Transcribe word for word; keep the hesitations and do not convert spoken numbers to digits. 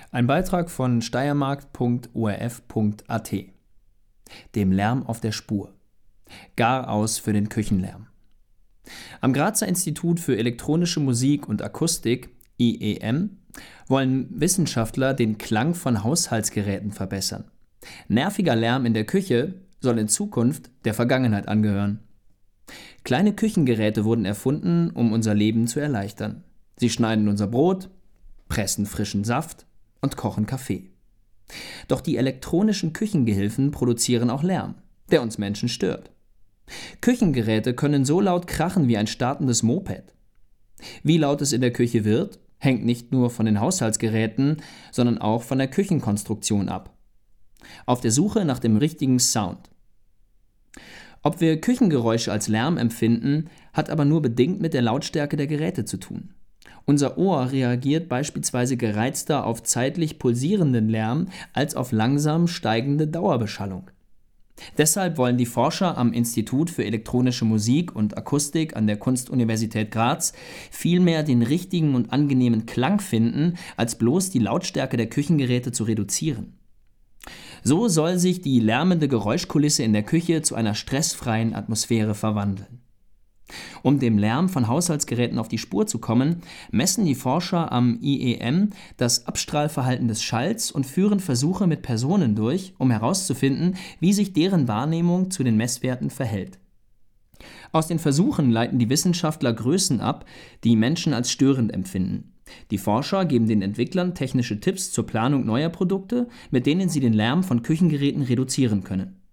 Ein Beitrag von steiermark punkt o r f punkt a t. Dem Lärm auf der Spur. Gar aus für den Küchenlärm. Am Grazer Institut für elektronische Musik und Akustik, I E M, wollen Wissenschaftler den Klang von Haushaltsgeräten verbessern. Nerviger Lärm in der Küche soll in Zukunft der Vergangenheit angehören. Kleine Küchengeräte wurden erfunden, um unser Leben zu erleichtern. Sie schneiden unser Brot, pressen frischen Saft und kochen Kaffee. Doch die elektronischen Küchengehilfen produzieren auch Lärm, der uns Menschen stört. Küchengeräte können so laut krachen wie ein startendes Moped. Wie laut es in der Küche wird, hängt nicht nur von den Haushaltsgeräten, sondern auch von der Küchenkonstruktion ab. Auf der Suche nach dem richtigen Sound. Ob wir Küchengeräusche als Lärm empfinden, hat aber nur bedingt mit der Lautstärke der Geräte zu tun. Unser Ohr reagiert beispielsweise gereizter auf zeitlich pulsierenden Lärm als auf langsam steigende Dauerbeschallung. Deshalb wollen die Forscher am Institut für elektronische Musik und Akustik an der Kunstuniversität Graz vielmehr den richtigen und angenehmen Klang finden, als bloß die Lautstärke der Küchengeräte zu reduzieren. So soll sich die lärmende Geräuschkulisse in der Küche zu einer stressfreien Atmosphäre verwandeln. Um dem Lärm von Haushaltsgeräten auf die Spur zu kommen, messen die Forscher am I E M das Abstrahlverhalten des Schalls und führen Versuche mit Personen durch, um herauszufinden, wie sich deren Wahrnehmung zu den Messwerten verhält. Aus den Versuchen leiten die Wissenschaftler Größen ab, die Menschen als störend empfinden. Die Forscher geben den Entwicklern technische Tipps zur Planung neuer Produkte, mit denen sie den Lärm von Küchengeräten reduzieren können.